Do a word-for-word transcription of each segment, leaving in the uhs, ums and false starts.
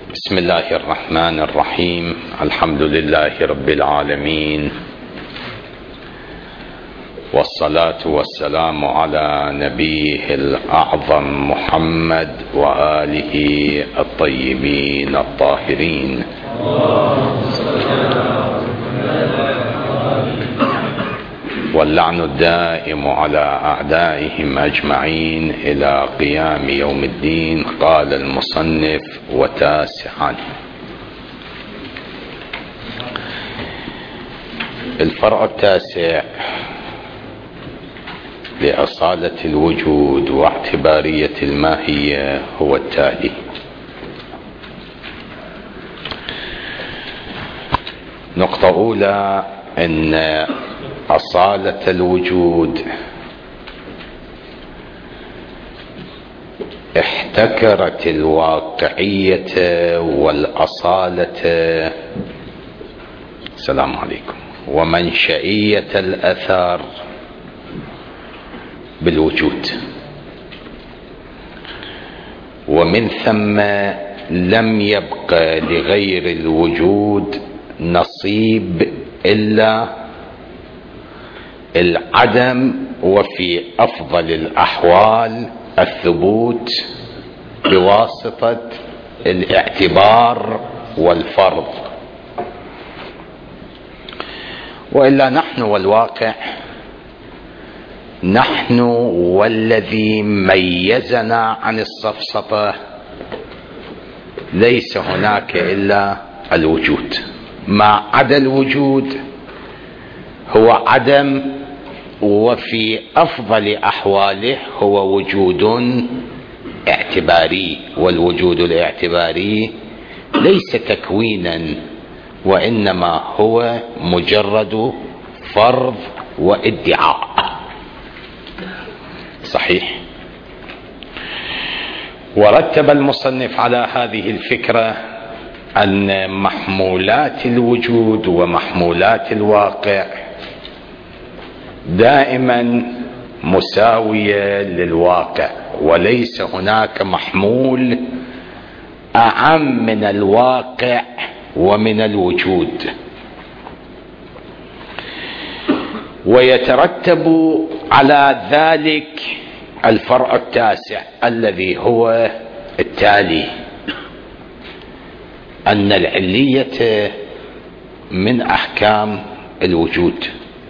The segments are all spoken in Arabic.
بسم الله الرحمن الرحيم. الحمد لله رب العالمين، والصلاة والسلام على نبيه الأعظم محمد وآله الطيبين الطاهرين. واللعن الدائم على أعدائهم أجمعين إلى قيام يوم الدين. قال المصنف: وتاسعا، الفرع التاسع لأصالة الوجود واعتبارية الماهية هو التالي: نقطة أولى، أن أصالة الوجود احتكرت الواقعية والأصالة السلام عليكم ومنشئية الأثر بالوجود، ومن ثم لم يبق لغير الوجود نصيب إلا العدم، وفي أفضل الأحوال الثبوت بواسطة الاعتبار والفرض. وإلا نحن والواقع، نحن والذي ميزنا عن السفسطة ليس هناك إلا الوجود، ما عدا الوجود هو عدم، وفي أفضل أحواله هو وجود اعتباري. والوجود الاعتباري ليس تكوينا، وإنما هو مجرد فرض وادعاء. صحيح. ورتب المصنف على هذه الفكرة أن محمولات الوجود ومحمولات الواقع دائما مساوية للواقع، وليس هناك محمول أعم من الواقع ومن الوجود. ويترتب على ذلك الفرع التاسع الذي هو التالي: أن العلية من أحكام الوجود.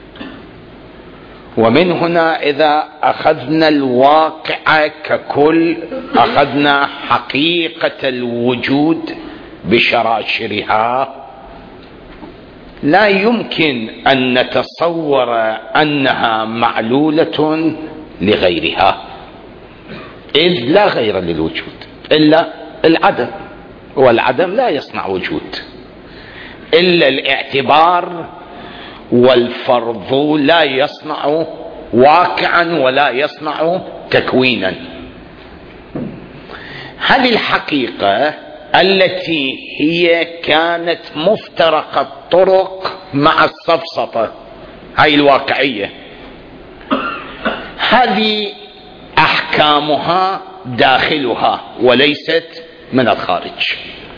ومن هنا إذا أخذنا الواقع ككل، أخذنا حقيقة الوجود بشراشرها، لا يمكن أن نتصور أنها معلولة لغيرها، إذ لا غير للوجود إلا العدم، والعدم لا يصنع وجود، إلا الاعتبار والفرض لا يصنع واقعا ولا يصنع تكوينا. هذه الحقيقة التي هي كانت مفترقة الطرق مع السفسطة، هاي الواقعية، هذه أحكامها داخلها وليست من الخارج،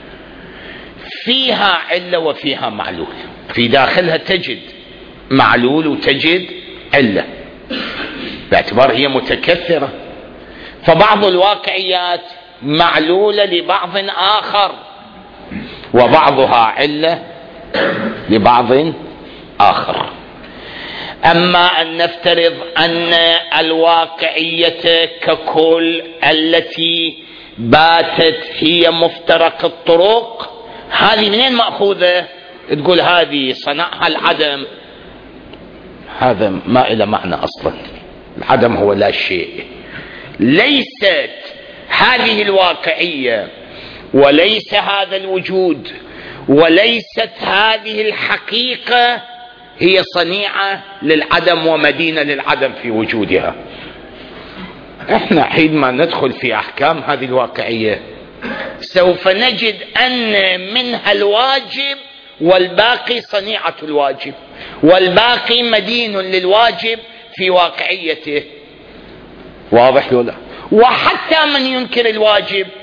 فيها علة وفيها معلول، في داخلها تجد معلول وتجد علة، باعتبار هي متكثرة. فبعض الواقعيات معلولة لبعض آخر، وبعضها علة لبعض آخر. أما أن نفترض أن الواقعية ككل التي باتت هي مفترق الطرق، هذه منين مأخوذة؟ تقول هذه صنعها العدم، هذا ما إلى معنى أصلا. العدم هو لا شيء. ليست هذه الواقعية وليس هذا الوجود وليست هذه الحقيقة هي صنيعة للعدم ومدينة للعدم في وجودها. احنا حينما ندخل في أحكام هذه الواقعية سوف نجد أن منها الواجب والباقي صنيعة الواجب، والباقي مدين للواجب في واقعيته. واضح ولا؟ وحتى من ينكر الواجب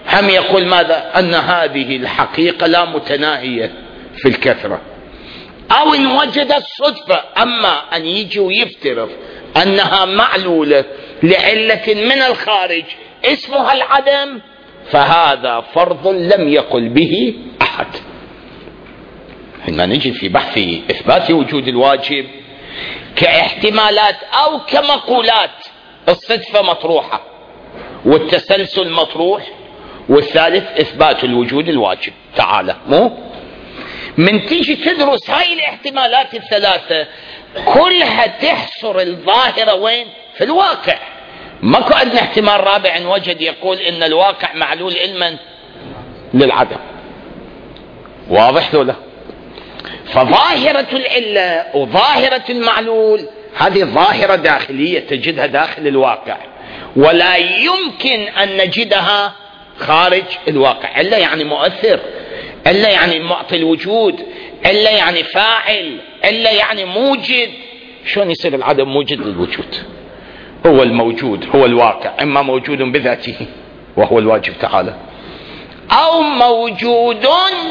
هم يقول ماذا؟ أن هذه الحقيقة لا متناهية في الكثرة، أو إن وجد الصدفة. أما أن يجي ويفترض أنها معلولة لعلة من الخارج اسمها العدم، فهذا فرض لم يقل به أحد. حينما نجي في بحث إثبات وجود الواجب كاحتمالات أو كمقولات، الصدفة مطروحة والتسلسل مطروح، والثالث إثبات الوجود الواجب. تعالى مو من تيجي تدرس هاي الاحتمالات الثلاثة كلها تحصر الظاهرة وين؟ في الواقع. ماكو عندنا احتمال رابع وجد يقول إن الواقع معلول علما للعدم. واضح له لا؟ فظاهرة العلة وظاهرة المعلول هذه ظاهرة داخلية تجدها داخل الواقع، ولا يمكن أن نجدها خارج الواقع. إلا يعني مؤثر، إلا يعني معطي الوجود، إلا يعني فاعل، إلا يعني موجد. شلون يصير العدم موجد للوجود؟ هو الموجود هو الواقع، إما موجود بذاته وهو الواجب تعالى، أو موجود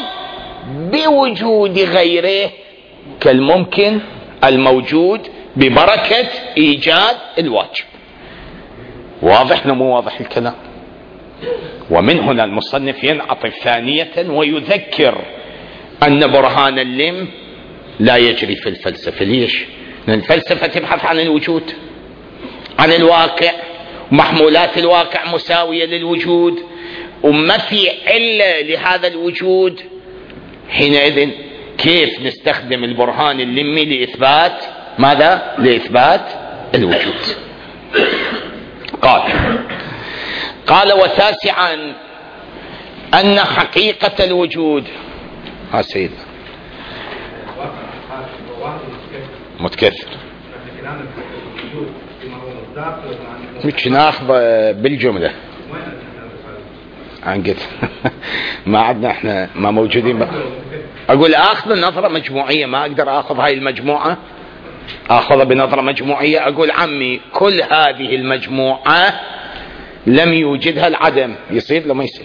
بوجود غيره كالممكن الموجود ببركة إيجاد الواجب. واضح مو واضح الكلام؟ ومن هنا المصنف ينعطف ثانية ويذكر أن برهان اللم لا يجري في الفلسفة. ليش؟ لأن الفلسفة تبحث عن الوجود، عن الواقع، محمولات الواقع مساوية للوجود، وما في علة لهذا الوجود. حينئذ كيف نستخدم البرهان اللمي لإثبات ماذا؟ لإثبات الوجود. قال قال وتاسعا أن حقيقة الوجود. ها سيد متكثر مش ناخذ بالجملة عن قد ما عدنا احنا ما موجودين بقى. اقول اخذ النظرة مجموعية، ما اقدر اخذ هاي المجموعة اخذها بنظرة مجموعية. اقول عمي كل هذه المجموعة لم يوجدها العدم، يصير لما يصير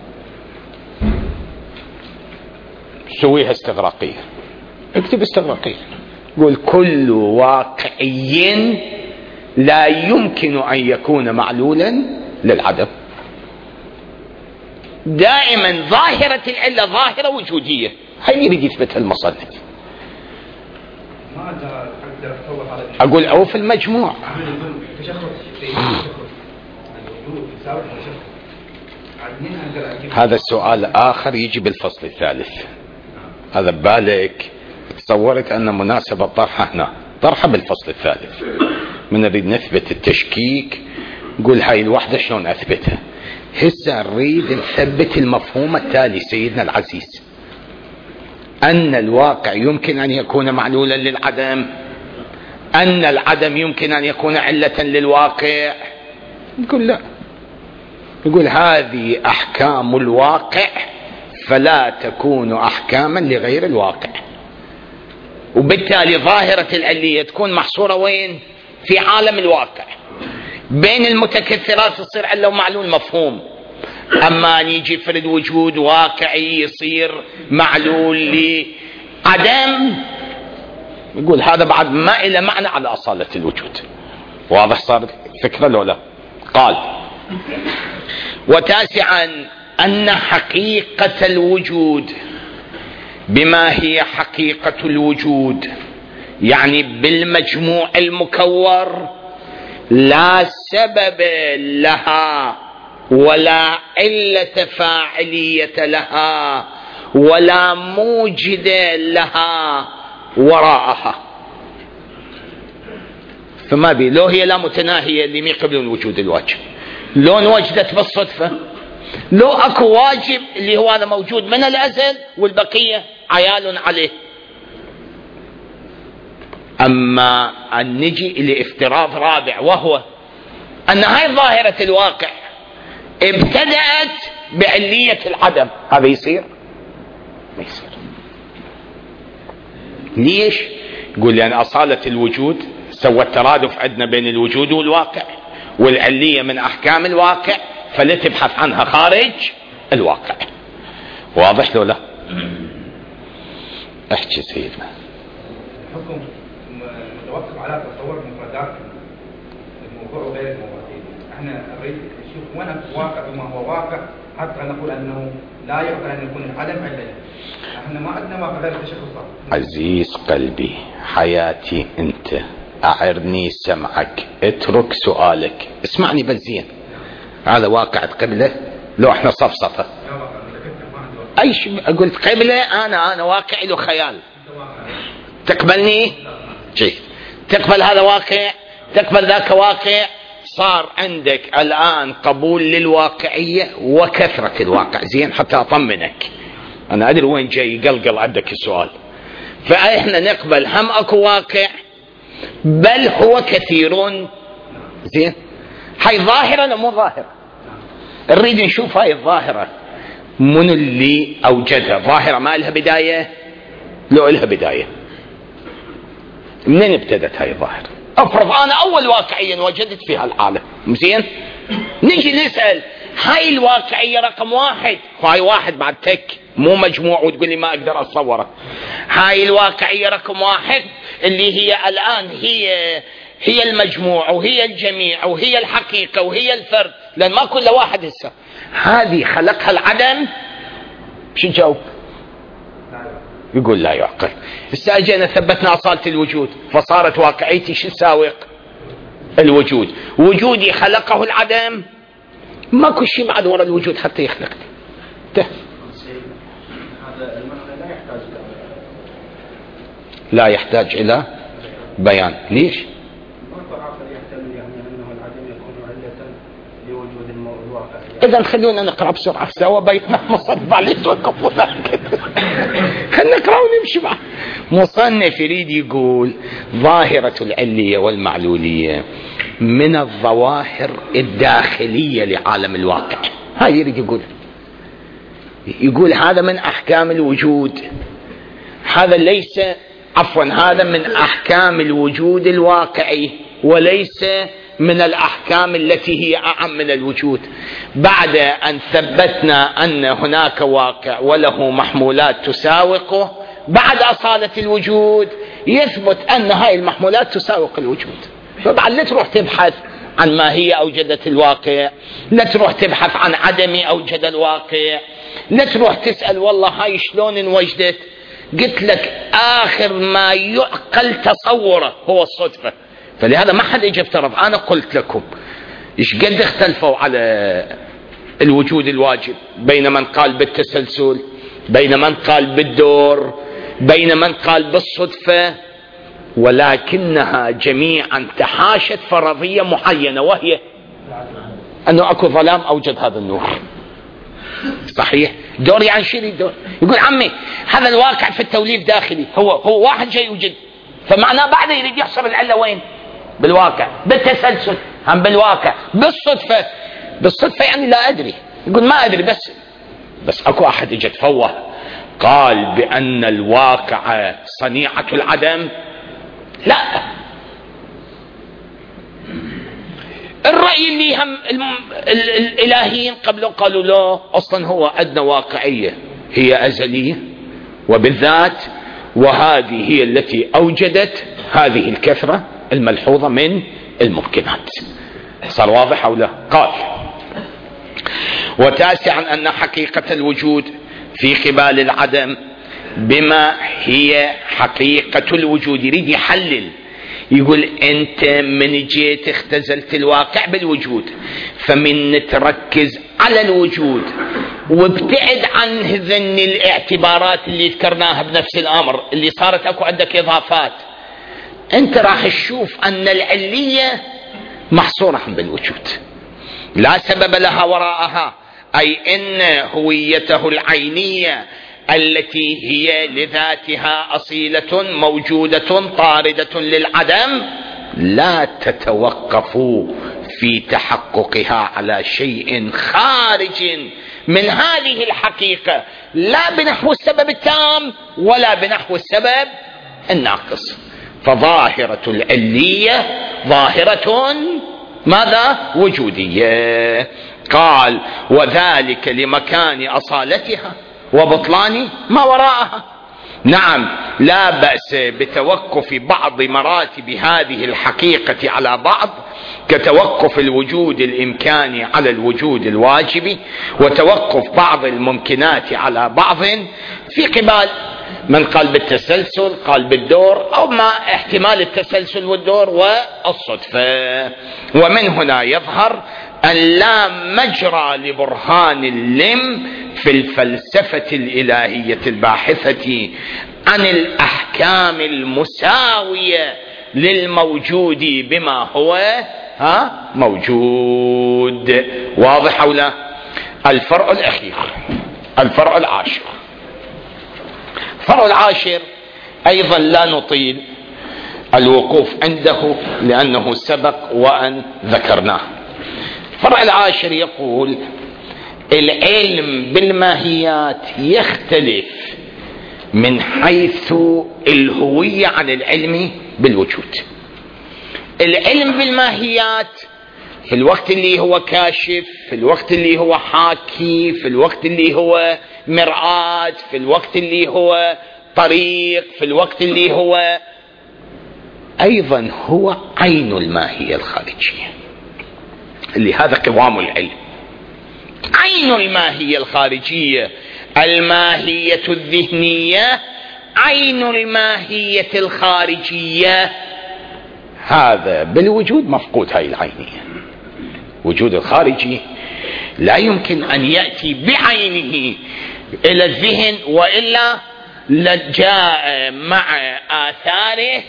سويها استغراقية، اكتب استغراقية. قول كل واقعي لا يمكن ان يكون معلولا للعدم. دائما ظاهرة العلة ظاهرة وجودية، هاي يريد يثبتها المصنف. اقول او في المجموع هذا السؤال آخر يجي بالفصل الثالث. هذا ببالك تصورت أن مناسبة طرحه هنا، طرحه بالفصل الثالث. من نريد نثبت التشكيك نقول هاي الوحدة شلون أثبتها. هسه نريد نثبت المفهوم التالي سيدنا العزيز، أن الواقع يمكن أن يكون معلولا للعدم، أن العدم يمكن أن يكون علة للواقع. نقول لا، يقول هذه أحكام الواقع فلا تكون أحكاما لغير الواقع، وبالتالي ظاهرة العلية تكون محصورة وين؟ في عالم الواقع. بين المتكثرات تصير علة ومعلول مفهوم، أما أن يجي فرد وجود واقعي يصير معلول لعدم، يقول هذا بعد ما إلى معنى على أصالة الوجود. واضح صار الفكرة لو لا؟ قال وتاسعا أن حقيقة الوجود بما هي حقيقة الوجود، يعني بالمجموع المكور، لا سبب لها ولا علة فاعلية لها ولا موجد لها وراءها. فما بي لو هي لا متناهية اللي قبل الوجود الواجب، لو وجدت بالصدفة، لو اكو واجب اللي هو هذا موجود من الازل والبقية عيال عليه. اما ان نجي لافتراض رابع وهو ان هاي ظاهرة الواقع ابتدأت بعلية العدم، هذا يصير؟ ما يصير. ليش؟ يقول لأن أصالة الوجود سوى الترادف عندنا بين الوجود والواقع، والعلية من أحكام الواقع فلا تبحث عنها خارج الواقع. واضح لو لا؟ احكي سيدنا. الحكم متوقف على تصور مفردات الموضوع وغير الموضوع. احنا نريد نشوف وين الواقع بما هو واقع حتى نقول انه لا يعقل ان يكون العدم علة. احنا ما عندنا واقع غير التشخصات. عزيز قلبي حياتي انت اعرني سمعك، اترك سؤالك، اسمعني بس زين. هذا واقع قبله لو احنا صفصفه اي شيء قلت قبله انا انا واقع له خيال. تقبلني؟ جيد. تقبل هذا واقع، تقبل ذاك واقع. صار عندك الآن قبول للواقعية وكثرة الواقع. زين حتى أطمنك، أنا أدري وين جاي يقلقل عندك السؤال. فإحنا نقبل هم أكو واقع بل هو كثيرون. زين هاي ظاهرة ولا مو ظاهرة؟ نريد نشوف هاي الظاهرة من اللي أوجدها. ظاهرة ما لها بداية؟ لو لها بداية. منين ابتدت هاي الظاهرة؟ افرض انا اول واقعية وجدت فيها العالم. زين نجي نسأل هاي الواقعية رقم واحد، هاي واحد بعد تك مو مجموع وتقول لي ما اقدر اتصوره. هاي الواقعية رقم واحد اللي هي الان هي هي المجموع وهي الجميع وهي الحقيقة وهي الفرد، لان ما كل واحد هسه هذه خلقها العدم. شو نجاوب؟ يقول لا يعقل. هسه اجينا ثبتنا اصالة الوجود فصارت واقعيتي شو تساوق؟ الوجود. وجودي خلقه العدم، ماكو شيء بعد وراء الوجود حتى يخلقني. هذا المعنى لا يحتاج لا يحتاج الى بيان. ليش؟ إذا خلونا نقرأ بسرعة سوا بيتنا مصنف عليه توقفوا ذلك. خلنا نقرأ ونمشي معه. مصنف يريد يقول ظاهرة العلية والمعلولية من الظواهر الداخلية لعالم الواقع. هاي يريد يقول يقول هذا من أحكام الوجود. هذا ليس عفوا هذا من أحكام الوجود الواقعي وليس من الأحكام التي هي أعم من الوجود. بعد أن ثبتنا أن هناك واقع وله محمولات تساوقه، بعد أصالة الوجود يثبت أن هاي المحمولات تساوق الوجود. فبعد لا تروح تبحث عن ما هي أوجدت الواقع، لا تروح تبحث عن عدم أوجد الواقع، لا تروح تسأل والله هاي شلون انوجدت. قلت لك آخر ما يعقل تصوره هو الصدفة. فلهذا ما حد يجي افترض. أنا قلت لكم إيش قد اختلفوا على الوجود الواجب بين من قال بالتسلسل، بين من قال بالدور، بين من قال بالصدفة، ولكنها جميعا تحاشت فرضية معينة وهي أنه أكو ظلام أوجد هذا النور. صحيح؟ دور يعني شيء الدور. يقول عمي هذا الواقع في التوليف داخلي، هو هو واحد جاي يوجد، فمعناه بعده يريد يحصر العلة وين؟ بالواقع. بالتسلسل هم بالواقع. بالصدفة بالصدفة يعني لا أدري. يقول ما أدري بس بس أكو أحد اجى تفوه قال بأن الواقع صنيعة العدم. لا، الرأي اللي هم الإلهيين قبله قالوا لا، أصلا هو أدنى واقعية هي أزلية وبالذات، وهذه هي التي أوجدت هذه الكثرة الملحوظة من الممكنات. صار واضح أو لا؟ قال وتاسعا أن حقيقة الوجود في قبال العدم بما هي حقيقة الوجود. يريد يحلل، يقول أنت من جيت اختزلت الواقع بالوجود، فمن تركز على الوجود وابتعد عن هذن الاعتبارات اللي ذكرناها بنفس الأمر اللي صارت أكو عندك إضافات، أنت راح تشوف أن العلية محصورة بالوجود لا سبب لها وراءها، أي أن هويته العينية التي هي لذاتها أصيلة موجودة طاردة للعدم لا تتوقف في تحققها على شيء خارج من هذه الحقيقة، لا بنحو السبب التام ولا بنحو السبب الناقص. فظاهرة العلية ظاهرة ماذا؟ وجودية. قال وذلك لمكان أصالتها وبطلان ما وراءها. نعم لا بأس بتوقف بعض مراتب هذه الحقيقة على بعض، كتوقف الوجود الإمكاني على الوجود الواجبي، وتوقف بعض الممكنات على بعض، في قبال من قال بالتسلسل قال بالدور، أو ما احتمال التسلسل والدور والصدفة. ومن هنا يظهر أن لا مجرى لبرهان اللم في الفلسفة الإلهية الباحثة عن الأحكام المساوية للموجود بما هو ها موجود. واضح أو لا؟ الفرع الأخير، الفرع العاشر. الفرع العاشر أيضا لا نطيل الوقوف عنده لأنه سبق وأن ذكرناه. الفرع العاشر يقول العلم بالماهيات يختلف من حيث الهوية عن العلم بالوجود. العلم بالماهيات في الوقت اللي هو كاشف، في الوقت اللي هو حاكي، في الوقت اللي هو مرآة، في الوقت اللي هو طريق، في الوقت اللي هو أيضا هو عين الماهية الخارجية، اللي هذا قوام العلم. عين الماهية الخارجية، الماهية الذهنية، عين الماهية الخارجية، هذا بالوجود مفقود. هاي العينية وجود الخارجي لا يمكن أن يأتي بعينه إلى الذهن، وإلا لجاء مع آثاره،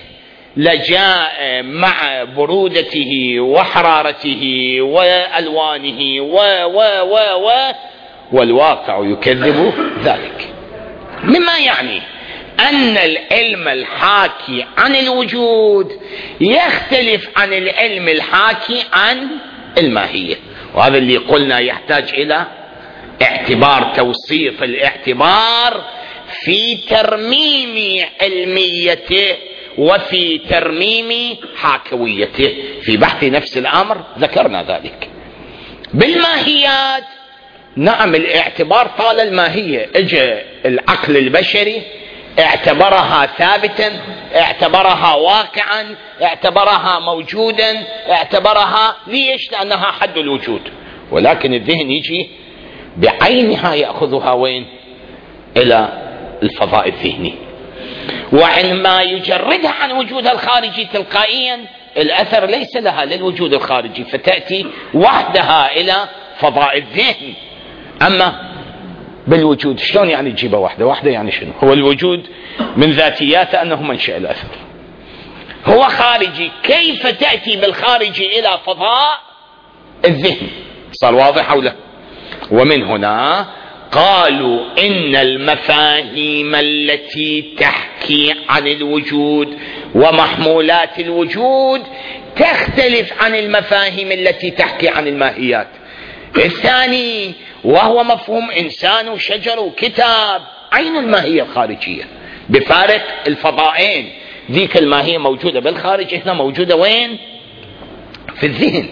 لجاء مع برودته وحرارته وألوانه و و و و والواقع يكذب ذلك. مما يعني أن العلم الحاكي عن الوجود يختلف عن العلم الحاكي عن الماهية، وهذا اللي قلنا يحتاج إلى اعتبار، توصيف الاعتبار في ترميم علميته وفي ترميم حاكويته. في بحث نفس الأمر ذكرنا ذلك. بالماهيات نعم الاعتبار طال الماهية، اجى العقل البشري اعتبرها ثابتا، اعتبرها واقعا، اعتبرها موجودا، اعتبرها ليش؟ لأنها حد الوجود. ولكن الذهن يجي بعينها يأخذها وين؟ إلى الفضاء الذهني، وعندما يجردها عن وجودها الخارجي تلقائيا الأثر ليس لها للوجود الخارجي، فتأتي وحدها إلى فضاء الذهن. أما بالوجود شلون يعني تجيبها وحده وحده؟ يعني شنو؟ هو الوجود من ذاتياته أنه منشأ الأثر، هو خارجي، كيف تأتي بالخارجي إلى فضاء الذهن؟ صار واضح أو لا؟ ومن هنا قالوا إن المفاهيم التي تحكي عن الوجود ومحمولات الوجود تختلف عن المفاهيم التي تحكي عن الماهيات. الثاني وهو مفهوم إنسان وشجر وكتاب، عين الماهية الخارجية بفارق الفضائين. ذيك الماهية موجودة بالخارج، هنا موجودة وين؟ في الذهن.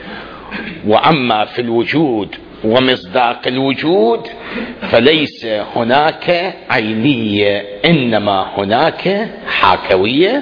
وأما في الوجود ومصداق الوجود فليس هناك عينية، إنما هناك حاكوية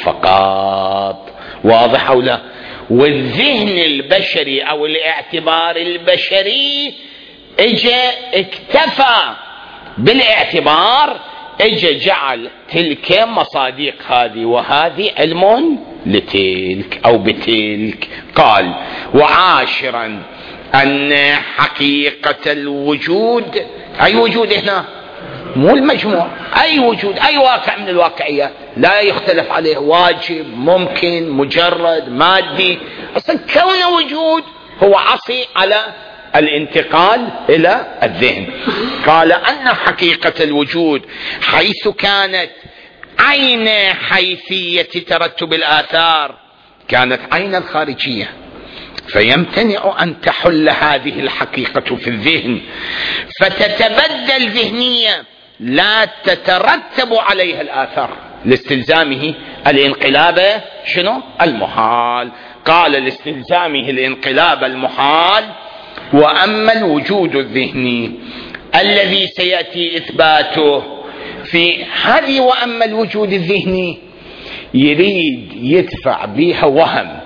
فقط. واضح أو لا؟ والذهن البشري أو الاعتبار البشري اجى اكتفى بالاعتبار، اجى جعل تلك مصادق هذه وهذه علم لتلك أو بتلك. قال وعاشرا أن حقيقة الوجود، أي وجود هنا؟ مو المجموع، أي وجود، أي واقع من الواقعيات لا يختلف عليه، واجب، ممكن، مجرد، مادي، أصلا كون وجود هو عصي على الانتقال إلى الذهن. قال أن حقيقة الوجود حيث كانت عين حيثية ترتب الآثار كانت عين الخارجية، فيمتنع أن تحل هذه الحقيقة في الذهن فتتبدل ذهنية لا تترتب عليها الآثار لاستلزامه الانقلاب شنو؟ المحال. قال لاستلزامه الانقلاب المحال وأما الوجود الذهني الذي سيأتي إثباته في هذه، وأما الوجود الذهني يريد يدفع بها وهم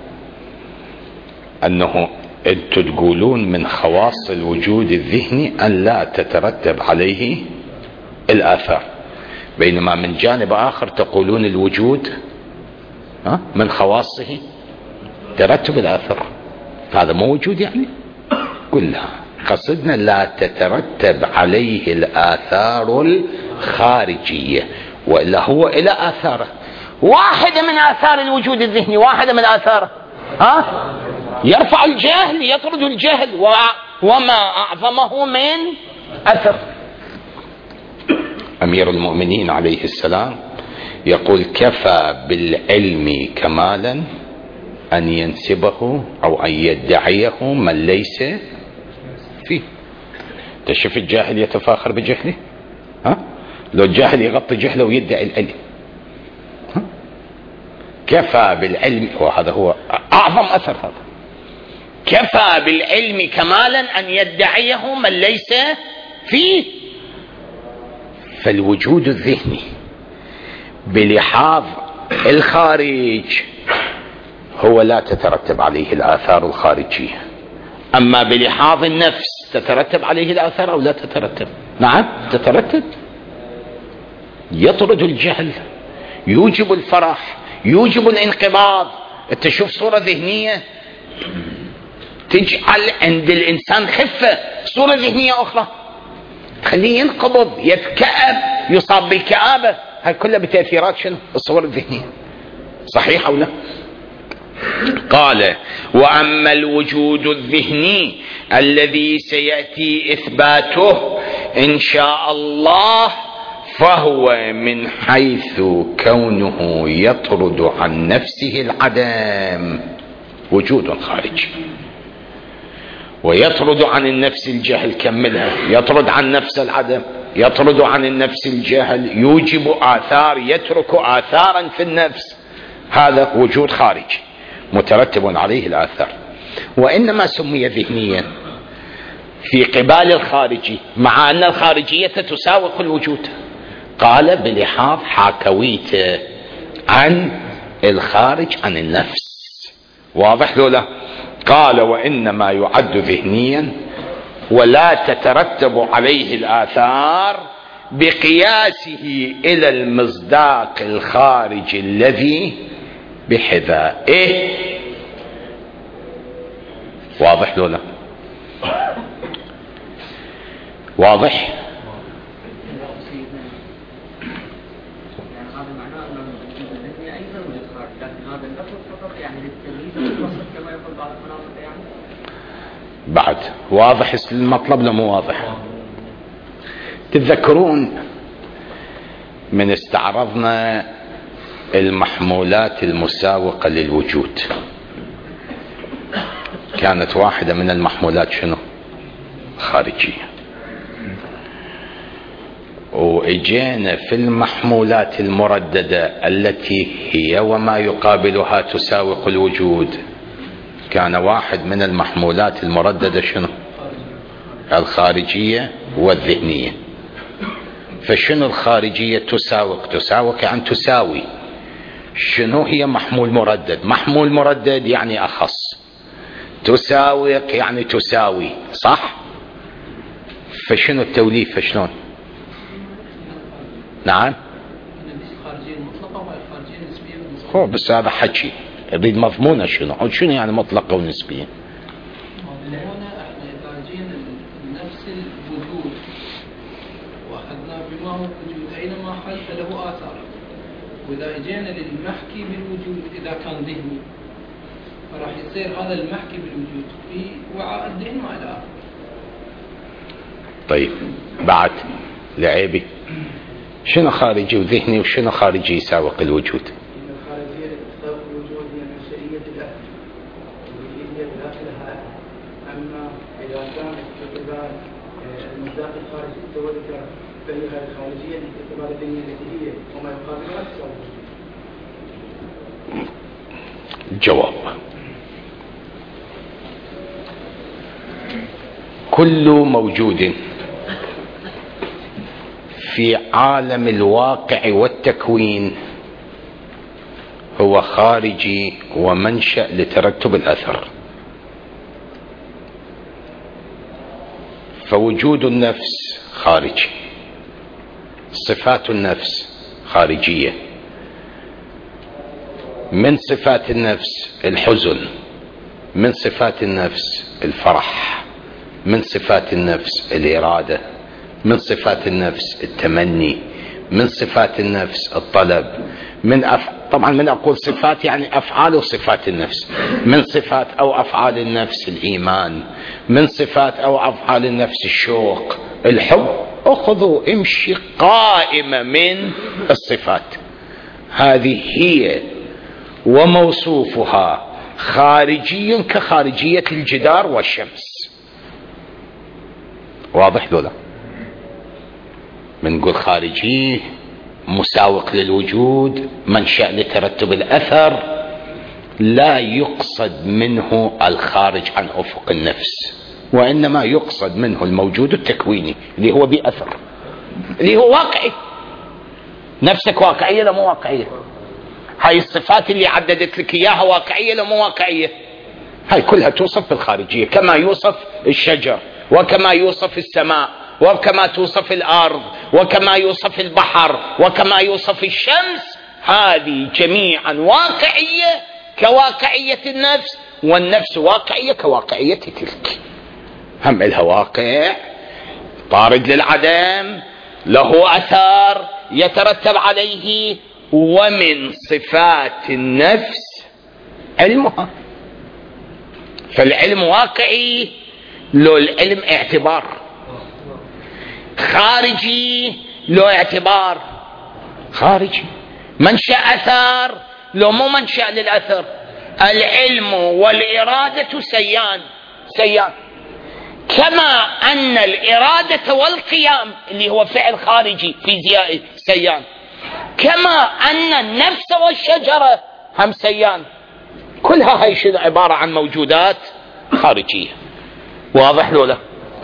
أنه أنتم تقولون من خواص الوجود الذهني أن لا تترتب عليه الآثار، بينما من جانب آخر تقولون الوجود من خواصه ترتب الآثار. هذا مو وجود يعني؟ قلنا قصدنا لا تترتب عليه الآثار الخارجية، وإلا هو إلى آثاره. واحدة من آثار الوجود الذهني، واحدة من آثاره ها يرفع الجهل، يطرد الجهل، وما أعظمه من أثر. أمير المؤمنين عليه السلام يقول: كفى بالعلم كمالا أن ينسبه أو أن يدعيه من ليس فيه. تشوف الجاهل يتفاخر بجهله؟ ها؟ لو الجاهل يغطي جهله ويدعي العلم، ها؟ كفى بالعلم، وهذا هو أعظم أثر. هذا كفى بالعلم كمالا أن يدعيه من ليس فيه. فالوجود الذهني بلحاظ الخارج هو لا تترتب عليه الآثار الخارجية، أما بلحاظ النفس تترتب عليه الآثار أو لا تترتب؟ نعم تترتب. يطرد الجهل، يوجب الفرح، يوجب الانقباض. انت شوف صورة ذهنية تجعل عند الإنسان خفة، صورة ذهنية أخرى تخليه ينقبض، يتكأب، يصاب بالكآبة. هاي كلها بتأثيرات شنو؟ الصور الذهنية. صحيح أو لا؟ قال: وأما الوجود الذهني الذي سيأتي إثباته إن شاء الله فهو من حيث كونه يطرد عن نفسه العدم، وجود خارجي، ويطرد عن النفس الجهل. كملها: يطرد عن نفس العدم، يطرد عن النفس الجهل، يوجب آثار، يترك آثارا في النفس. هذا وجود خارجي مترتب عليه الآثار. وإنما سمي ذهنيا في قبال الخارجي، مع أن الخارجية تساوق الوجود. قال بلحاظ حاكويته عن الخارج عن النفس. واضح لولا؟ قال: وإنما يعد ذهنيا ولا تترتب عليه الآثار بقياسه إلى المصداق الخارجي الذي بحذائه. واضح لولا؟ واضح؟ بعد واضح المطلب لا مو واضح؟ تتذكرون من استعرضنا المحمولات المساوقة للوجود، كانت واحدة من المحمولات شنو؟ خارجية. وإجينا في المحمولات المرددة التي هي وما يقابلها تساوق الوجود، كان واحد من المحمولات المرددة شنو؟ الخارجية والذهنية. فشنو الخارجية؟ تساوق. تساوق يعني تساوي. شنو هي محمول مردد؟ محمول مردد يعني أخص. تساوق يعني تساوي، صح؟ فشنو التوليف؟ فشلون؟ نعم؟ هو بس هذا حكي، يريد مضمونه شنو؟ أو شنو يعني مطلقة ونسبية؟ نفس الوجود واخذنا بما هو وجود اينما حل فله اثار، واذا اجينا للمحكي بالوجود اذا كان ذهني فراح يصير هذا المحكي بالوجود في وعاء الذهن مع الاخر. طيب بعد لعيبي شنو خارجي وذهني وشنو خارجي يساوق الوجود؟ الخارجيه تساوق الوجود هي من شرعيه الاهل والذهنيه داخلها. اما اذا كانت باعتبار المصداق الخارجي التوذكر فهي غير خارجيه باعتبار الدنيا التي هي وما يقابلها تساوي. الجواب كل موجود في عالم الواقع والتكوين هو خارجي ومنشأ لترتب الأثر. فوجود النفس خارجي، صفات النفس خارجية. من صفات النفس الحزن، من صفات النفس الفرح، من صفات النفس الإرادة، من صفات النفس التمني، من صفات النفس الطلب، من أف... طبعا من أقول صفات يعني أفعال وصفات النفس. من صفات أو أفعال النفس الإيمان، من صفات أو أفعال النفس الشوق، الحب. أخذوا امشي قائمة من الصفات هذه هي وموصوفها خارجي كخارجية الجدار والشمس. واضح ذولا؟ بنقول خارجي مساوق للوجود، منشأ لترتب الأثر، لا يقصد منه الخارج عن أفق النفس، وإنما يقصد منه الموجود التكويني اللي هو بأثر، اللي هو واقعي. نفسك واقعية لا مو واقعية؟ هاي الصفات اللي عددت لك إياها واقعية لا مو واقعية؟ هاي كلها توصف بالخارجية، كما يوصف الشجر، وكما يوصف السماء، وكما توصف الأرض، وكما يوصف البحر، وكما يوصف الشمس. هذه جميعا واقعية كواقعية النفس، والنفس واقعية كواقعية تلك. هم لها واقع طارد للعدم، له أثر يترتب عليه. ومن صفات النفس علمها، فالعلم واقعي، لو العلم اعتبار خارجي، لو اعتبار خارجي. منشأ أثر لو مو منشأ للأثر. العلم والإرادة سيان سيان، كما أن الإرادة والقيام اللي هو فعل خارجي فيزيائي سيان، كما أن النفس والشجرة هم سيان. كلها هاي شيء عبارة عن موجودات خارجية. واضح لولا؟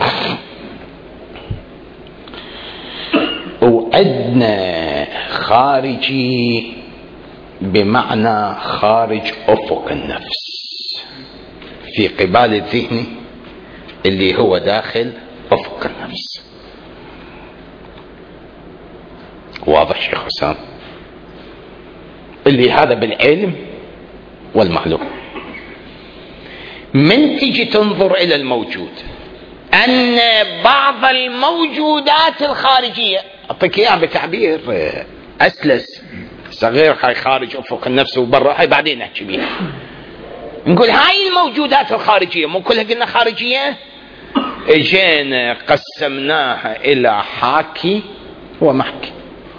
وعندنا خارجي بمعنى خارج أفق النفس في قبال الذهن اللي هو داخل أفق النفس. واضح شيخ حسام؟ اللي هذا بالعلم والمعلوم. من تجي تنظر إلى الموجود، أن بعض الموجودات الخارجية، أعطيك إياها بتعبير أسلس صغير، هاي خارج أفق النفس وبرا، هاي بعدين نحكي بيها. نقول هاي الموجودات الخارجية مو كلها قلنا خارجية، اجينا قسمناها إلى حاكي ومحكي،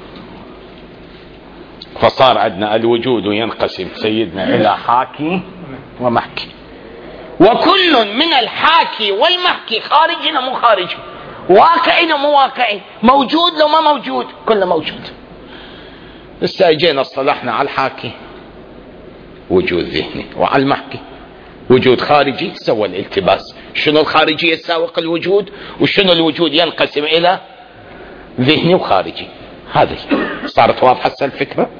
فصار عندنا الوجود ينقسم سيدنا إلى حاكي ومحكي. وكل من الحاكي والمحكي خارجي مو خارجي، واقعي مو واقعي، موجود لو ما موجود، كله موجود. لسه اجينا اصطلحنا على الحاكي وجود ذهني، وعلى المحكي وجود خارجي. سوى الالتباس، شنو الخارجي يساوق الوجود، وشنو الوجود ينقسم الى ذهني وخارجي. هذه صارت واضحة الفكرة.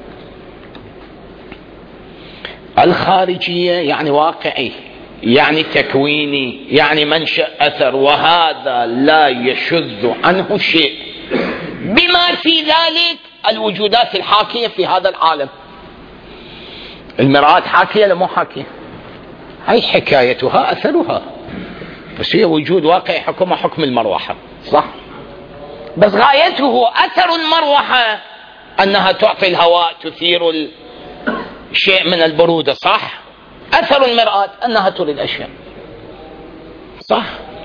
الخارجية يعني واقعي، يعني تكويني، يعني منشأ أثر، وهذا لا يشذ عنه شيء، بما في ذلك الوجودات الحاكية في هذا العالم. المرآة حاكية لمو حاكية؟ هي حكايتها أثرها، بس هي وجود واقعي حكمها حكم المروحة، صح؟ بس غايته أثر المروحة أنها تعطي الهواء، تثير شيء من البرودة، صح؟ أثر المرآة أنها تري الأشياء، صح؟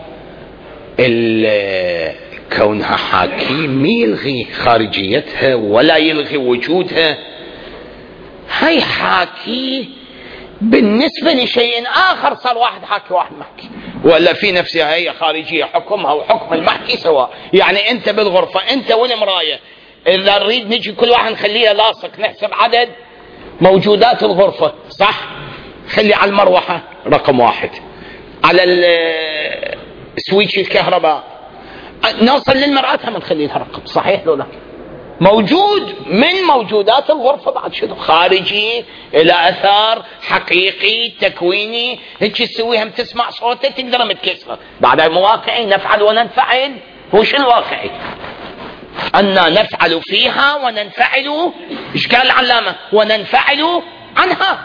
كونها حاكم يلغي خارجيتها ولا يلغي وجودها. هاي حاكي بالنسبة لشيء آخر، صار واحد حاكي واحد محكي، ولا في نفسها هي خارجية، حكمها وحكم المحكي سواء. يعني أنت بالغرفة أنت والمراية، إذا نريد نجي كل واحد نخليها لاصق، نحسب عدد موجودات الغرفة، صح؟ خلي على المروحة رقم واحد، على سويتش الكهرباء، نوصل للمرآة هم نخلي لها رقم، صحيح لو لا؟ موجود من موجودات الغرفة بعد شنو خارجي إلى أثار حقيقي تكويني، هيك تسويها تسمع صوته تقدر متكسرة. بعد مواقعي نفعل وننفعل، هو شنو الواقعي؟ أن نفعل فيها وننفعل، إيش قال العلامة؟ وننفعل عنها.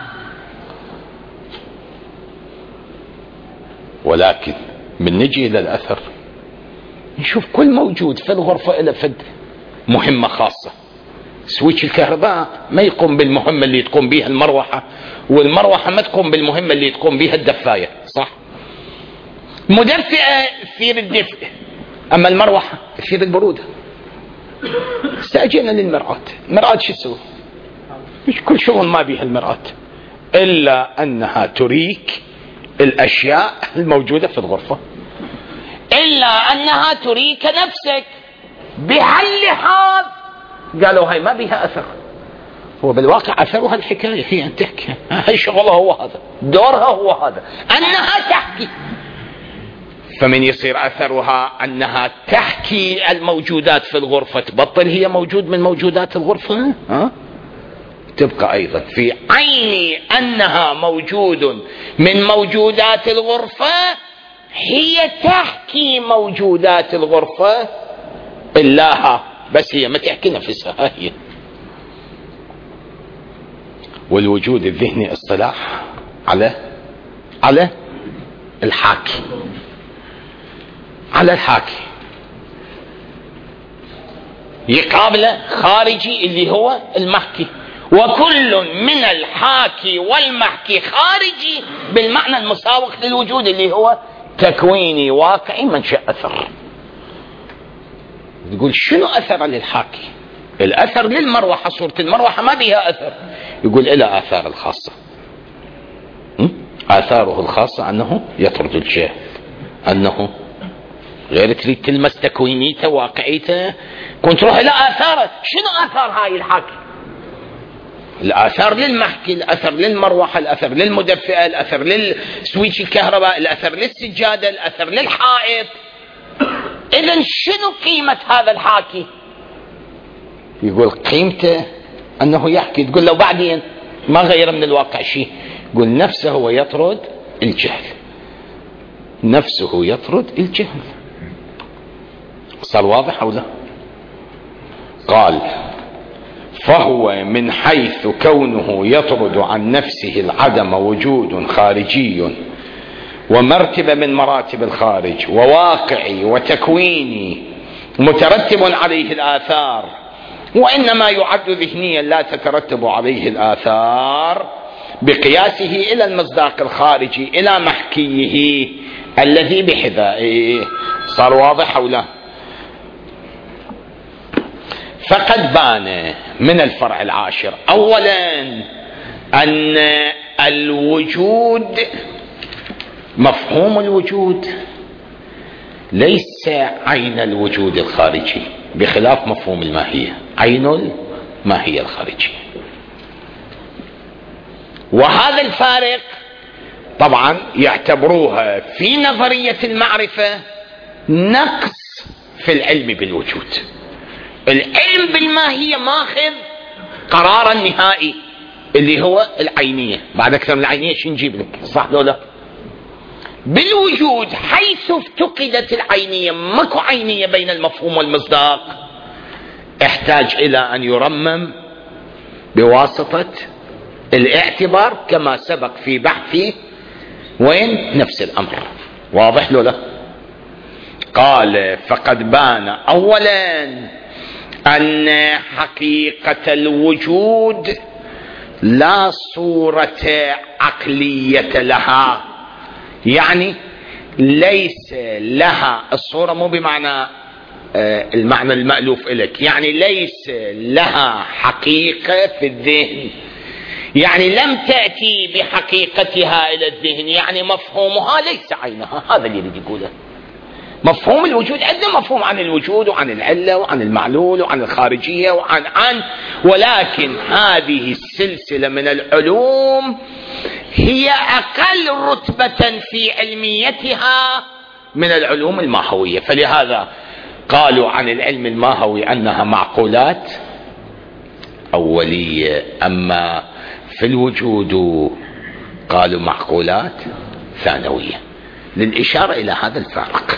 ولكن من نجي إلى الأثر نشوف كل موجود في الغرفة إلى فد مهمة خاصة. سويتش الكهرباء ما يقوم بالمهمة اللي تقوم بها المروحة، والمروحة ما تقوم بالمهمة اللي تقوم بها الدفاية، صح؟ مدفئة تثير الدفء، أما المروحة تثير البرودة. استأجينا للمرآة، المرآة شو تسوي؟ مش كل شغل ما بيها المرآة إلا أنها تريك الأشياء الموجودة في الغرفة، إلا أنها تريك نفسك بهاللحاظ. قالوا هاي ما بيها أثر، هو بالواقع أثرها الحكاية، هي أن تحكي، هاي شغلها هو هذا، دورها هو هذا، أنها تحكي. فمن يصير أثرها أنها تحكي الموجودات في الغرفة، تبطل هي موجود من موجودات الغرفة، ها؟ تبقى أيضا في عين أنها موجود من موجودات الغرفة، هي تحكي موجودات الغرفة إلاها، بس هي ما تحكي نفسها هي. والوجود الذهني اصطلاح على على الحاكي، على الحاكي يقابله خارجي اللي هو المحكي، وكل من الحاكي والمحكي خارجي بالمعنى المساوق للوجود اللي هو تكويني واقعي منشأ أثر. يقول شنو أثر للحاكي؟ الأثر للمروحة، صورة المروحة ما بها أثر، يقول إلى آثار الخاصة. آثاره الخاصة أنه يطرد الجهل، أنه غير تريد تلمس تكوينيته واقعيته كنت تروح إلى آثاره. شنو آثار هاي الحاكي؟ الآثار للمحكي، الأثر للمروحة، الأثر للمدفئة، الأثر للسويتش الكهرباء، الأثر للسجادة، الأثر للحائط. إذن شنو قيمة هذا الحاكي؟ يقول قيمته أنه يحكي. تقول له بعدين ما غير من الواقع شيء، يقول نفسه هو يطرد الجهل، نفسه يطرد الجهل. صار واضح أو لا؟ قال فهو من حيث كونه يطرد عن نفسه العدم وجود خارجي ومرتبة من مراتب الخارج وواقعي وتكويني مترتب عليه الآثار، وإنما يعد ذهنيا لا تترتب عليه الآثار بقياسه إلى المصداق الخارجي إلى محكيه الذي بحذائه. صار واضح أو لا؟ فقد بان من الفرع العاشر أولا أن الوجود، مفهوم الوجود ليس عين الوجود الخارجي بخلاف مفهوم الماهية، عين الماهية الخارجية. وهذا الفارق طبعا يعتبروها في نظرية المعرفة نقص في العلم بالوجود. العلم بالماهية ماخذ قرارا نهائي اللي هو العينية، بعد أكثر من العينية شو نجيب لك، صح لو لا؟ بالوجود حيث افتقدت العينية، ماكو عينية بين المفهوم والمصداق، احتاج إلى أن يرمم بواسطة الاعتبار كما سبق في بحث وين نفس الأمر. واضح له لا؟ قال فقد بان أولا أن حقيقة الوجود لا صورة عقلية لها، يعني ليس لها الصورة، مو بمعنى المعنى المألوف إليك، يعني ليس لها حقيقة في الذهن، يعني لم تأتي بحقيقتها إلى الذهن، يعني مفهومها ليس عينها. هذا اللي يريد يقوله. مفهوم الوجود عندنا مفهوم عن الوجود وعن العلة وعن المعلول وعن الخارجية وعن عن ولكن هذه السلسلة من العلوم هي أقل رتبة في علميتها من العلوم الماهوية. فلهذا قالوا عن العلم الماهوي أنها معقولات أولية، أما في الوجود قالوا معقولات ثانوية، للإشارة إلى هذا الفرق.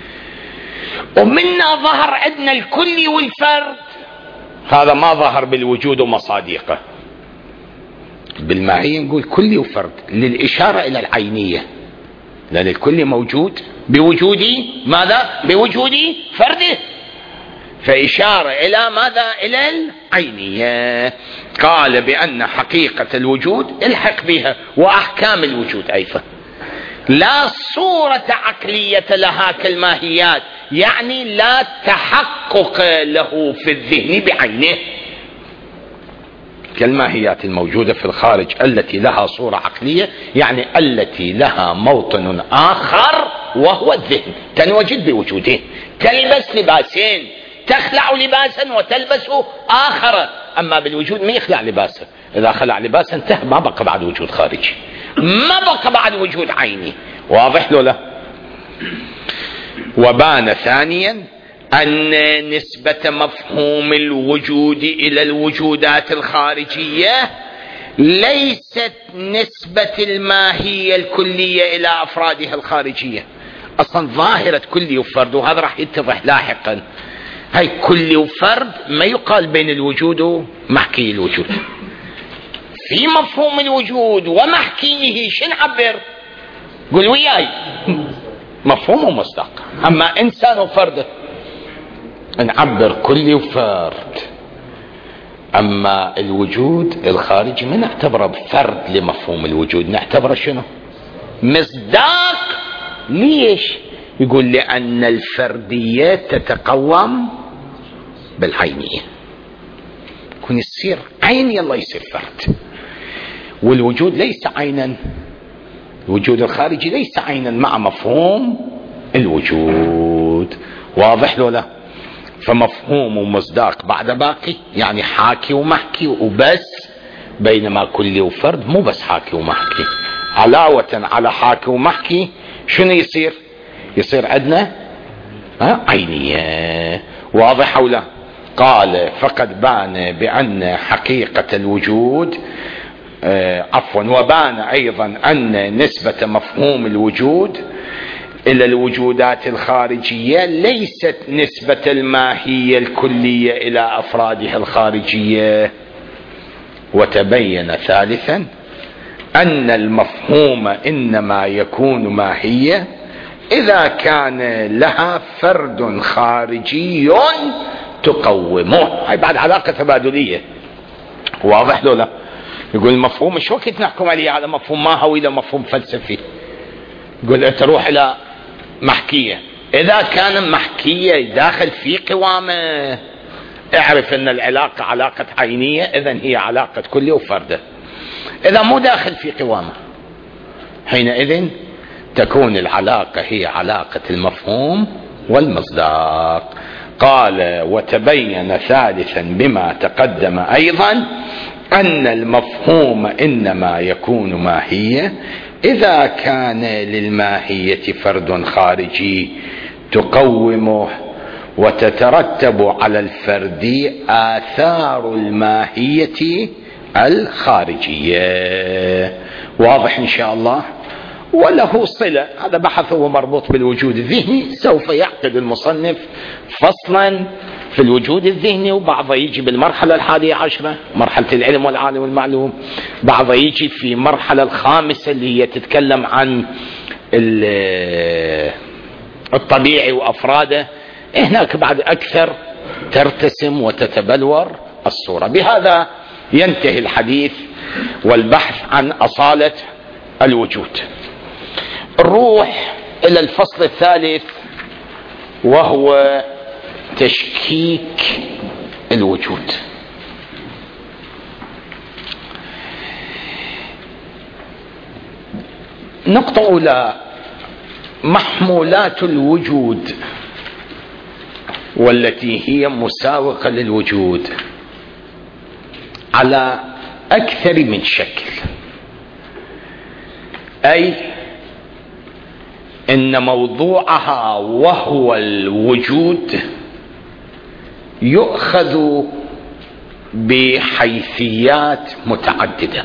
ومنا ظهر عندنا الكلي والفرد، هذا ما ظهر بالوجود ومصادقه. بالماهية نقول كلي وفرد للإشارة إلى العينية، لأن الكلي موجود بوجودي ماذا؟ بوجودي فرده، فإشارة إلى ماذا؟ إلى العينية. قال بأن حقيقة الوجود الحق بها وأحكام الوجود أيضا لا صورة عقلية لها كالماهيات، يعني لا تحقق له في الذهن بعينه كالماهيات الموجودة في الخارج التي لها صورة عقلية، يعني التي لها موطن آخر وهو الذهن، تنوجد بوجوده. تلبس لباسين، تخلع لباسا وتلبس آخر، أما بالوجود ما يخلع لباسا، إذا خلع لباسا انتهى، ما بقى بعد وجود خارجي، ما بقى بعد وجود عيني. واضح له لا؟ وبان ثانيا أن نسبة مفهوم الوجود إلى الوجودات الخارجية ليست نسبة الماهية الكلية إلى أفرادها الخارجية. أصلا ظاهرة كلي وفرد، وهذا راح يتضح لاحقا، هاي كلي وفرد ما يقال بين الوجود ومحكي الوجود. في مفهوم الوجود ومحكيه شو نعبر؟ قل وياي، مفهوم ومصداق. أما إنسان وفرد نعبر كلي وفرد، أما الوجود الخارجي ما نعتبره بفرد لمفهوم الوجود، نعتبره شنو؟ مصداق. ليش؟ يقول لأن الفردية تتقوم بالعينية، يكون يصير عين يلا يصير فرد، والوجود ليس عينا، الوجود الخارجي ليس عينا مع مفهوم الوجود. واضح له لا؟ فمفهوم ومصداق بعد باقي، يعني حاكي ومحكي وبس، بينما كلي وفرد مو بس حاكي ومحكي، علاوة على حاكي ومحكي شنو يصير؟ يصير عندنا عينية. واضح أو لا؟ قال فقد بان بأن حقيقة الوجود آه عفوا وبان أيضا أن نسبة مفهوم الوجود إلى الوجودات الخارجية ليست نسبة الماهية الكلية إلى أفرادها الخارجية. وتبين ثالثا أن المفهوم إنما يكون ماهية إذا كان لها فرد خارجي تقومه، هاي بعد علاقة تبادلية. واضح له لا؟ يقول المفهوم مش وقت نحكم عليه على مفهوم ماهوي إلى مفهوم فلسفي. يقول أنت روح إلى محكية، إذا كان محكية داخل في قوامه اعرف أن العلاقة علاقة عينية، إذن هي علاقة كلية وفردة. إذا مو داخل في قوامه حينئذ تكون العلاقة هي علاقة المفهوم والمصداق. قال وتبين ثالثا بما تقدم أيضا أن المفهوم إنما يكون ماهية إذا كان للماهية فرد خارجي تقومه وتترتب على الفرد آثار الماهية الخارجية. واضح إن شاء الله؟ وله صلة، هذا بحث هو مربوط بالوجود الذهني، سوف يعقد المصنف فصلا في الوجود الذهني، وبعضه يجي بالمرحلة الحادية عشرة مرحلة العلم والعالم والمعلوم، بعضه يجي في مرحلة الخامسة اللي هي تتكلم عن الطبيعي وأفراده. هناك بعد أكثر ترتسم وتتبلور الصورة. بهذا ينتهي الحديث والبحث عن أصالة الوجود. نروح إلى الفصل الثالث وهو تشكيك الوجود. نقطة أولى: محمولات الوجود والتي هي مساوقة للوجود على أكثر من شكل، أي إن موضوعها وهو الوجود يؤخذ بحيثيات متعددة.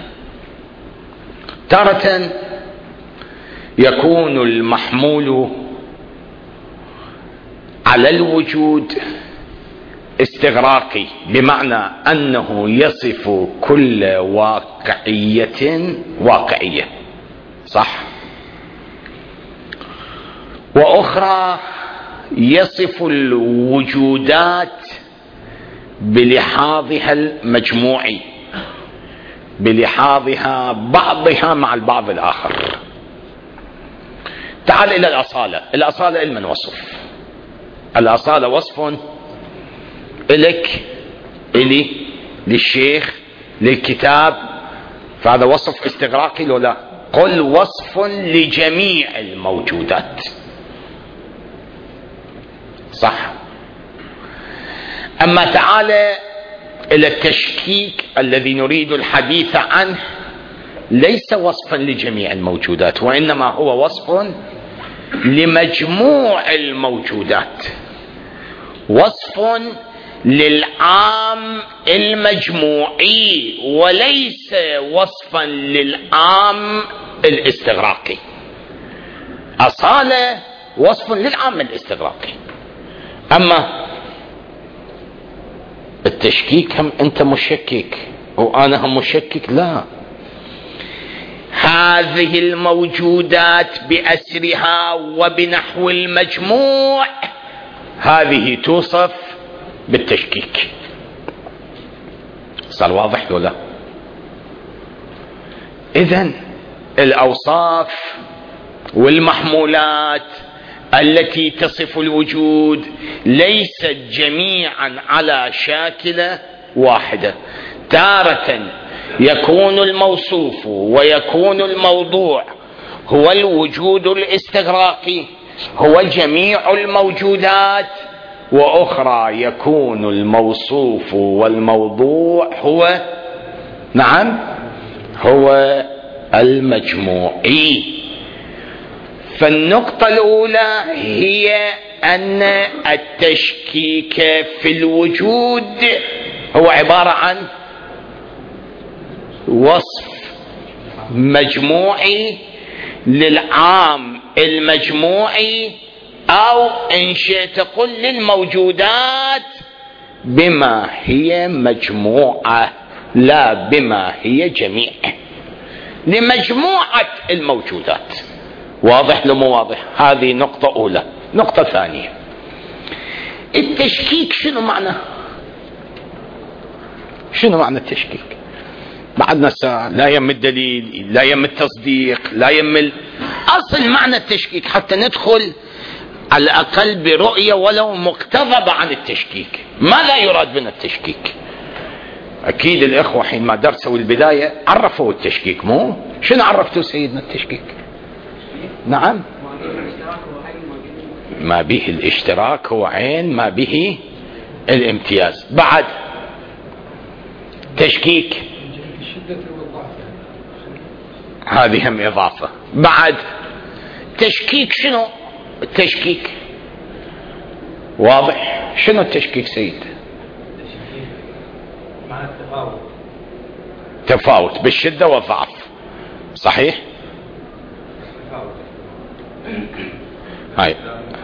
تارة يكون المحمول على الوجود استغراقي، بمعنى أنه يصف كل واقعية واقعية، صح؟ وأخرى يصف الوجودات بلحاظها المجموعي، بلحاظها بعضها مع البعض الآخر. تعال إلى الأصالة. الأصالة إلمن وصف؟ الأصالة وصف إلك، إلي، للشيخ، للكتاب، فهذا وصف استغراقي لو لا؟ قل وصف لجميع الموجودات، صح؟ أما تعال إلى التشكيك الذي نريد الحديث عنه، ليس وصفا لجميع الموجودات، وإنما هو وصف لمجموع الموجودات، وصف للعام المجموعي وليس وصفا للعام الاستغراقي. أصالة وصف للعام الاستغراقي. أما التشكيك هم أنت مشكك وأنا هم مشكك، لا، هذه الموجودات بأسرها وبنحو المجموع هذه توصف بالتشكيك. صار واضح ولا؟ إذن الأوصاف والمحمولات التي تصف الوجود ليست جميعا على شاكلة واحدة. تارة يكون الموصوف ويكون الموضوع هو الوجود الاستغراقي، هو جميع الموجودات، وأخرى يكون الموصوف والموضوع هو نعم هو المجموعي. فالنقطة الأولى هي أن التشكيك في الوجود هو عبارة عن وصف مجموعي للعام المجموعي، أو إن شئت قل للموجودات بما هي مجموعة لا بما هي جميع، لمجموعة الموجودات. واضح لو مو واضح؟ هذه نقطة أولى. نقطة ثانية، التشكيك شنو معنى؟ شنو معنى التشكيك؟ بعدنا ساعة لا يم الدليل، لا يم التصديق، لا يم أصل معنى التشكيك حتى ندخل على الأقل برؤية ولو مقتضبة عن التشكيك. ماذا يراد من التشكيك؟ أكيد الإخوة حينما درسوا البداية عرفوا التشكيك، مو؟ شنو عرفتوا سيدنا التشكيك؟ نعم، ما به الاشتراك هو عين ما به الامتياز. بعد تشكيك هذه هم إضافة. بعد تشكيك شنو التشكيك؟ واضح شنو التشكيك سيد؟ معنى التفاوت، تفاوت بالشدة والضعف، صحيح؟ هاي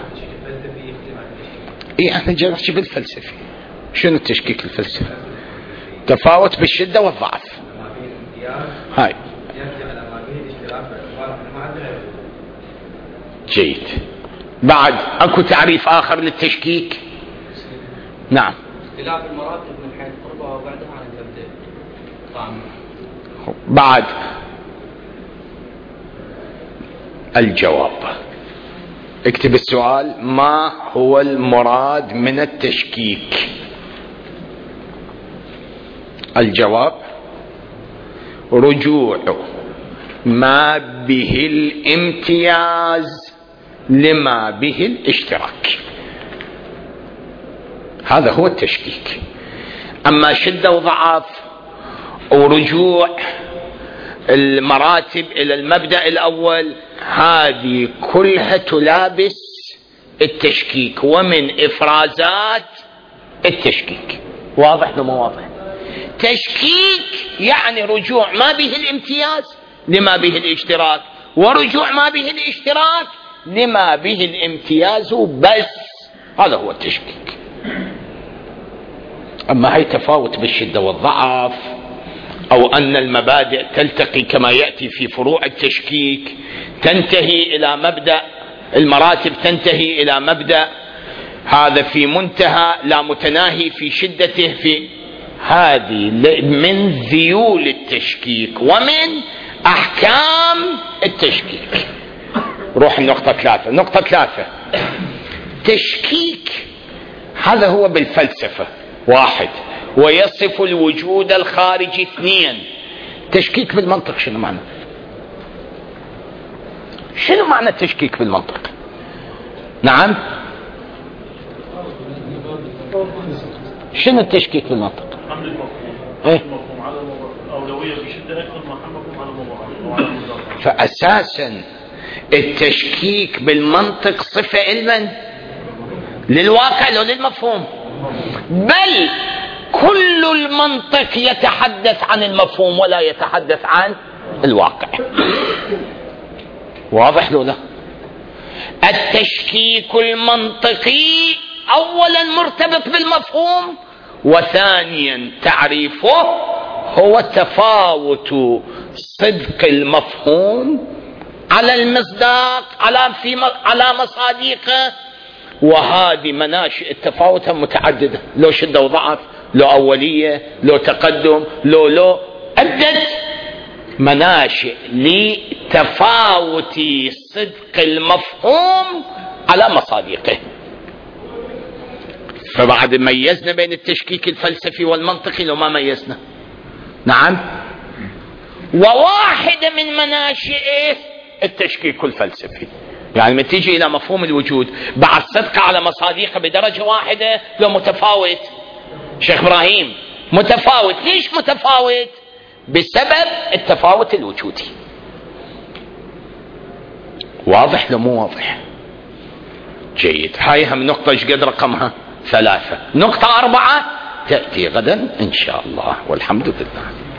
ايه احنا جاي نحكي بالفلسفي. شنو التشكيك الفلسفي؟ تفاوت بالشدة والضعف. هاي جيد. بعد اكو تعريف اخر للتشكيك؟ نعم، اختلاف المراتب من حيث قربها وبعدها عن المبدأ. طعم. بعد الجواب، اكتب السؤال: ما هو المراد من التشكيك؟ الجواب: رجوع ما به الامتياز لما به الاشتراك. هذا هو التشكيك. أما شدة وضعف ورجوع المراتب إلى المبدأ الأول، هذه كلها تلابس التشكيك ومن إفرازات التشكيك. واضح لو ما واضح؟ تشكيك يعني رجوع ما به الامتياز لما به الاشتراك، ورجوع ما به الاشتراك لما به الامتياز بس. هذا هو التشكيك. أما هي تفاوت بالشدة والضعف، أو أن المبادئ تلتقي كما يأتي في فروع التشكيك، تنتهي إلى مبدأ، المراتب تنتهي إلى مبدأ، هذا في منتهى لا متناهي في شدته، في هذه من ذيول التشكيك ومن أحكام التشكيك. روح النقطة ثلاثة. نقطة ثلاثة، تشكيك هذا هو بالفلسفة واحد، ويصف الوجود الخارجي اثنين. تشكيك بالمنطق شنو معنى؟ شنو معنى التشكيك بالمنطق؟ نعم، شنو التشكيك بالمنطق؟ حمل المفهوم إيه؟ المفهوم على الأولوية بشدة أكثر ما حملكم على الموضوع. فأساسا التشكيك بالمنطق صفة علما للواقع لو للمفهوم، بل كل المنطق يتحدث عن المفهوم ولا يتحدث عن الواقع. واضح لو لا؟ التشكيك المنطقي أولا مرتبط بالمفهوم، وثانيا تعريفه هو تفاوت صدق المفهوم على المصداق على في على مصادقه. وهذه مناشئ التفاوت متعددة، لو شدة وضعف، لو أولية، لو تقدم، لو لو عدة مناشئ لتفاوت صدق المفهوم على مصادقه. فبعد ميزنا بين التشكيك الفلسفي والمنطقي لو ما ميزنا. نعم، وواحدة من مناشئه التشكيك الفلسفي، يعني من تيجي إلى مفهوم الوجود بعد صدق على مصادقه بدرجة واحدة لو متفاوت. شيخ إبراهيم متفاوت، ليش متفاوت؟ بسبب التفاوت الوجودي. واضح لو مو واضح؟ جيد. هاي هم نقطة ايش قد رقمها؟ ثلاثة. نقطة أربعة تأتي غدا إن شاء الله، والحمد لله.